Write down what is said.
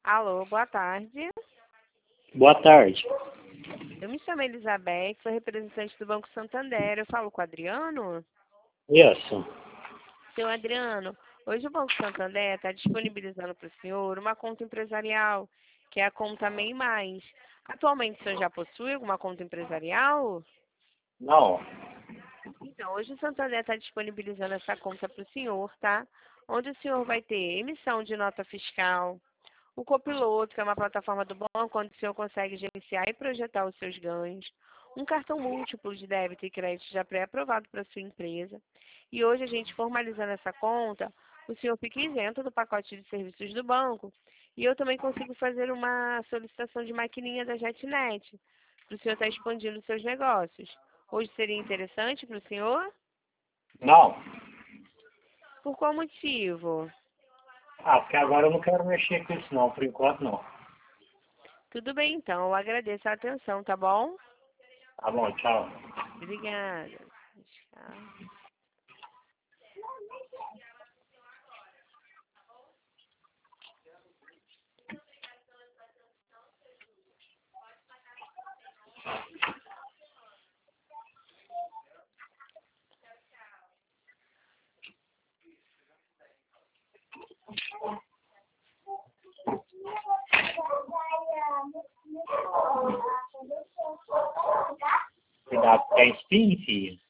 Alô, boa tarde. Boa tarde. Eu me chamo Elizabeth, sou representante do Banco Santander. Eu falo com o Adriano? Isso. Seu Adriano, hoje o Banco Santander está disponibilizando para o senhor uma conta empresarial, que é a conta MEI Mais. Atualmente o senhor já possui alguma conta empresarial? Não. Então, hoje o Santander está disponibilizando essa conta para o senhor, tá? Onde o senhor vai ter emissão de nota fiscal, o Copiloto, que é uma plataforma do banco onde o senhor consegue gerenciar e projetar os seus ganhos. Um cartão múltiplo de débito e crédito já pré-aprovado para a sua empresa. E hoje a gente formalizando essa conta, o senhor fica isento do pacote de serviços do banco. E eu também consigo fazer uma solicitação de maquininha da JetNet, para o senhor estar expandindo os seus negócios. Hoje seria interessante para o senhor? Não. Por qual motivo? Porque agora eu não quero mexer com isso não, por enquanto não. Tudo bem, então. Eu agradeço a atenção, tá bom? Tá bom, tchau. Obrigada. Tchau. Cuidado com a espinha, filho.